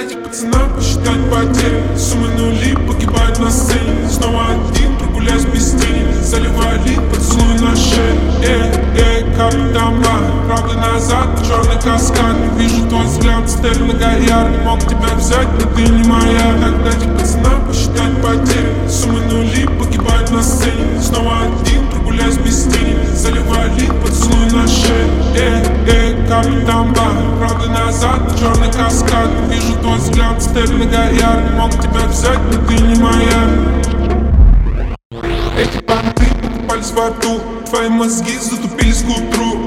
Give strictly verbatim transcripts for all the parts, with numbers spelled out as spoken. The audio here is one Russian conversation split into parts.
Дайте пацанам посчитать потери. Суммы нули погибают на сцене. Снова один, прогуляюсь без тени. Заливаю лик, поцелуй на шее. Эй, эй, капитан Бар, правда назад, черный каскад. Вижу твой взгляд, стель многоярный. Мог тебя взять, но ты не моя. Так дайте пацанам посчитать потери. Суммы нули погибают на сцене. Снова один, прогуляюсь без тени. Заливаю лик, поцелуй на шее. Эй, эй, капитан Бар, правда назад, черный каскад. Вижу твой взгляд, стель многоярный. Мог тебя взять, но ты не моя. Эти понты покупались в аду. Твои мозги затупились к утру.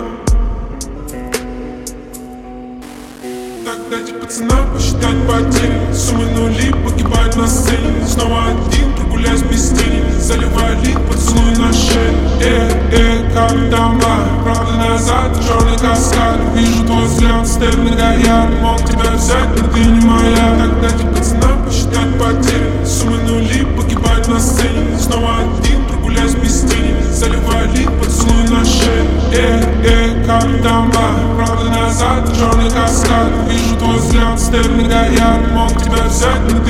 Так дайте пацанам посчитать потери. Суммы нули погибают на сцене. Снова один, прогуляюсь без тени. Заливаю лик, поцелуй на шее. Эй, эй, капитан Бар, правда назад, черный каскад. Вижу твой взгляд, стель многоярный. Мог тебя взять, но ты не моя. Так дайте пацанам посчитать потери. Суммы нули погибают на сцене. Снова один, прогуляюсь без тени. Заливаю лик, поцелуй на шее. Эй, эй, капитан Бар, правда назад, черный каскад. Вижу твой взгляд, стель многоярный. Мог тебя взять, но